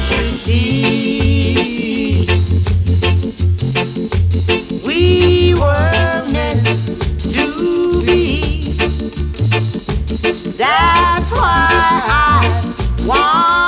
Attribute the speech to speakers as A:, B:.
A: you see, we were meant to be. That's why I want